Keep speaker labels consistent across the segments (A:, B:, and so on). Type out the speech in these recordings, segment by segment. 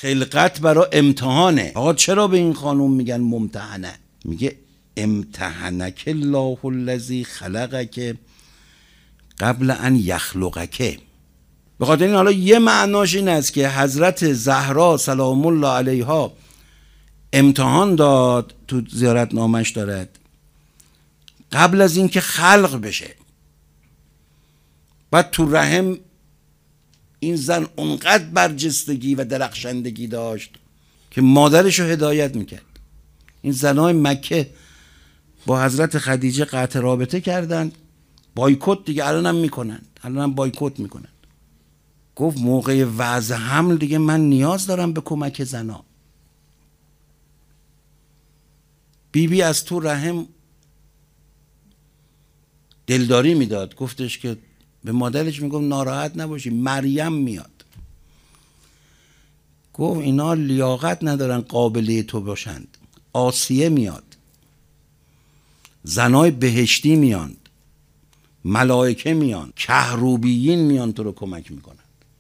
A: خلقت برای امتحانه. آقا چرا به این خانوم میگن ممتحنه؟ میگه امتحنک الله الذی خلقک قبل ان یخلقک. به خاطر این حالا یه معناش این است که حضرت زهرا سلام الله علیها امتحان داد، تو زیارت نامش دارد، قبل از اینکه خلق بشه. بعد تو رحم این زن اونقدر برجستگی و درخشندگی داشت که مادرش رو هدایت میکرد. این زنای مکه با حضرت خدیجه قطع رابطه کردند، بایکوت دیگه الانم میکنند، الانم بایکوت میکنند. گفت موقع وضع حمل دیگه من نیاز دارم به کمک زنا. بیبی از تو رحم دلداری میداد، گفتش که به مادرش میگفت ناراحت نباشی مریم میاد. گفت اینا لیاقت ندارن قابلی تو باشند. آسیه میاد، زنای بهشتی میان، ملائکه میان، کهروبیین میان تو رو کمک میکنن.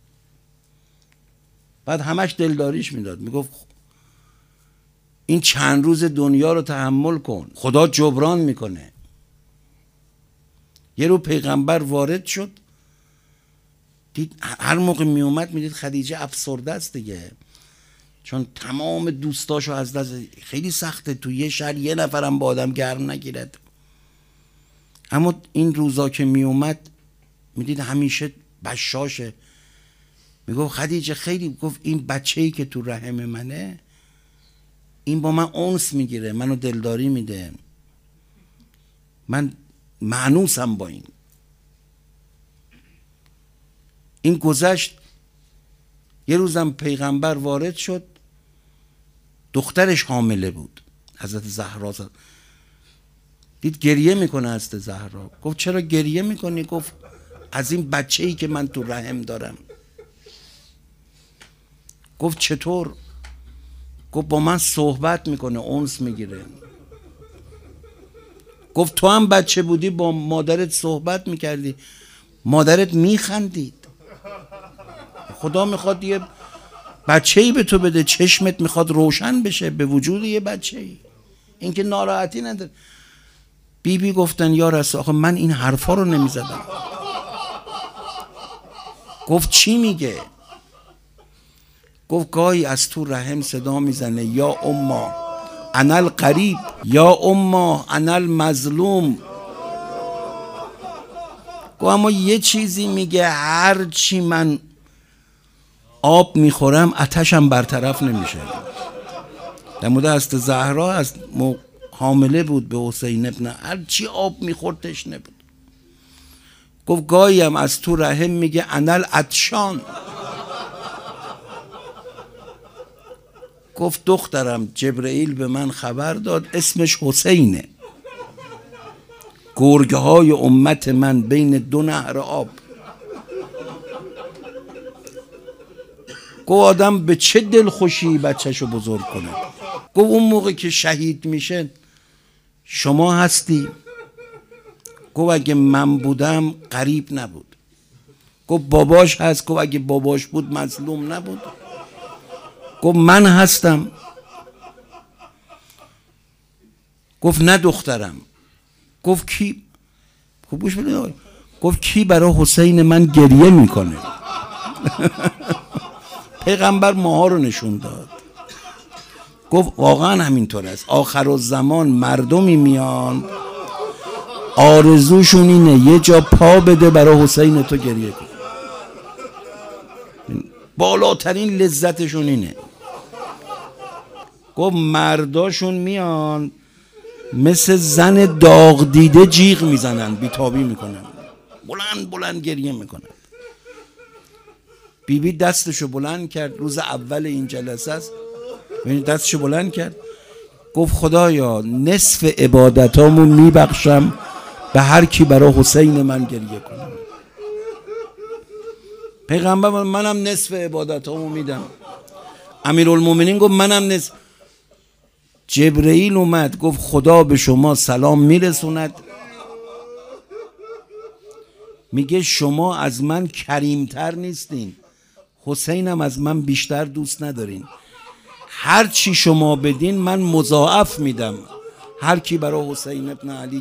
A: بعد همش دلداریش میداد، میگفت این چند روز دنیا رو تحمل کن، خدا جبران میکنه. یه رو پیغمبر وارد شد، دید هر موقع میومد میدید خدیجه افسرده است دیگه، چون تمام دوستاشو از دست. خیلی سخته تو یه شهر یه نفرم با آدم گرم نگیرد. اما این روزا که میومد میدید همیشه بشاشه. میگفت خدیجه خیلی، گفت این بچه‌ای که تو رحم منه این با من انس میگیره، منو دلداری میده، من مانوسم با این گذشت. یه روزم پیغمبر وارد شد، دخترش حامله بود، حضرت زهرا. دید گریه میکنه حضرت زهرا. گفت چرا گریه میکنی؟ گفت از این بچه‌ای که من تو رحم دارم. گفت چطور؟ گفت با من صحبت میکنه، انس میگیره. گفت تو هم بچه بودی با مادرت صحبت میکردی، مادرت میخندید. خدا میخواد یه بچه‌ای به تو بده، چشمت میخواد روشن بشه به وجود یه بچه‌ای، این که ناراحتی نداره. بیبی گفتن یا رسول آخه من این حرفا رو نمیزدم. گفت چی میگه؟ گفت گاهی از تو رحم صدا میزنه یا اما انا القریب، یا اما انا المظلوم. گفت اما یه چیزی میگه، هر چی من آب میخورم آتشم برطرف نمیشه. در مورد حضرت زهرا از حامله بود به حسین ابن، هر چی آب میخورد تشنه بود. گفت گاهی هم از تو رحم میگه انا العطشان. گفت دخترم جبرئیل به من خبر داد اسمش حسینه، گرگه های امت من بین دو نهر آب. گفت آدم به چه دلخوشی بچهشو بزرگ کنه. گفت اون موقع که شهید میشه شما هستی؟ گفت اگه من بودم غریب نبود. گفت باباش هست؟ گفت اگه باباش بود مظلوم نبود. گفت من هستم. گفت نه دخترم. گفت کی؟ گوش بده. گفت کی برای حسین من گریه میکنه؟ پیغمبر ماها رو نشون داد. گفت واقعا همینطور است. آخر الزمان مردمی میان آرزوشون اینه یه جا پا بده برای حسین تو گریه کن. بالاترین لذتشون اینه. گفت مرداشون میان مثل زن داغ دیده جیغ میزنن، بیتابی میکنن، بلند بلند گریه میکنن. بیبی دستشو بلند کرد، روز اول این جلسه است، دستشو بلند کرد، گفت خدایا نصف عبادتامو میبخشم به هر کی برای حسین من گریه کنه. پیغمبر منم نصف عبادتامو میدم. امیرالمومنین گفت منم نصف. جبرئیل اومد گفت خدا به شما سلام میرسوند، میگه شما از من کریمتر نیستین، حسینم از من بیشتر دوست ندارین، هر چی شما بدین من مضاعف میدم. هر کی برای حسین ابن علی